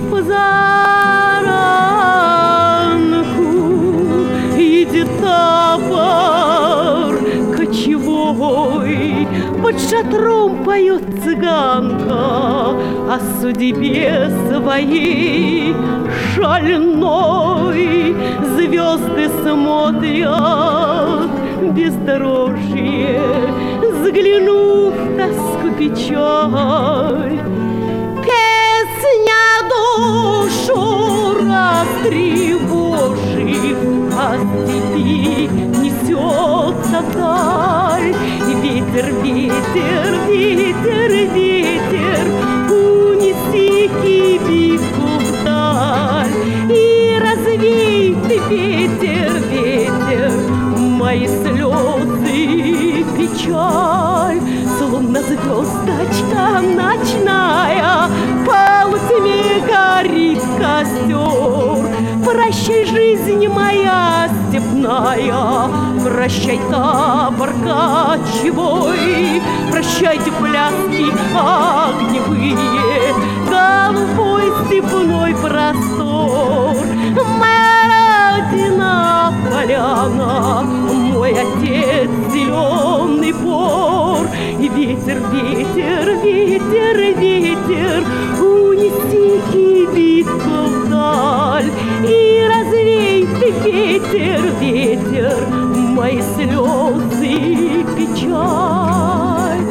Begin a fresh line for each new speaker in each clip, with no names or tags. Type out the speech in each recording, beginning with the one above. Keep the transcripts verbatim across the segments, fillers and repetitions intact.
позаранку едет табор кочевой, под шатром поет цыганка о судьбе своей шальной. Звезды смотрят бездорожье, заглянув в тоску печаль. Песня душу растревожив, а степи несется вдаль. Ветер, ветер, ветер, ветер, унеси кибитку вдаль. И развей ты, ветер, ветер, мои слезы и печаль. Словно звездочка ночная, полутьме горит костер. Прощай, жизнь моя степная, прощай, табор кочевой, прощайте, пляски огневые, голубой степной простор. Моя родина поляна, мой отец зеленый бор. И ветер, ветер, ветер, ветер, унеси кибитку вдаль. И развей ты, ветер, ветер, мои слезы и печаль.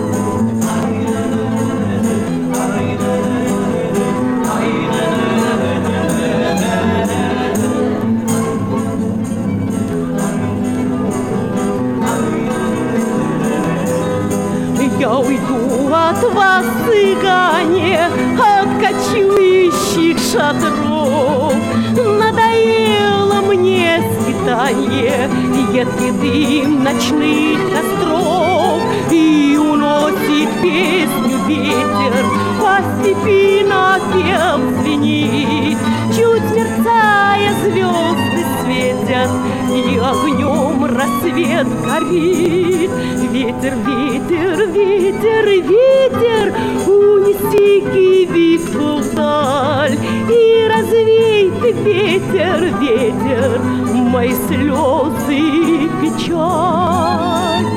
Я уйду от вас, цыгане, от кочующих шатров. Надоело мне скитанье, едкий дым ночных костров. И уносит песню ветер, по степи напев звенит. Чуть мерцая звезды светят, и огнем рассвет горит. Ветер, ветер, ветер, ветер, унеси кибитку вдаль. И развей ты, ветер, ветер, мои слезы и печаль.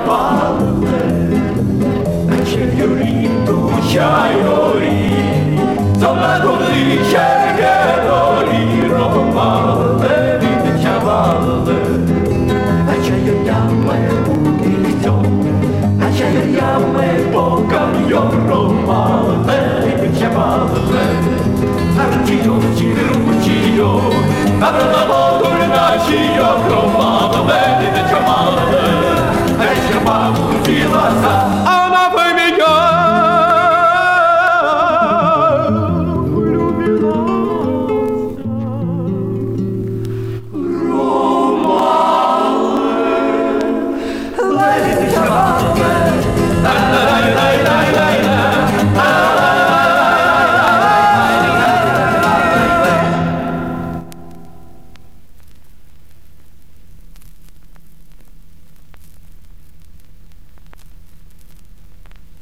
valle, acciaioli, acciaioli, sono così cercheroli, romale, vita valle, acciaioliame unito, acciaioliame pocaio, romale, vita valle, argino, giro, giro,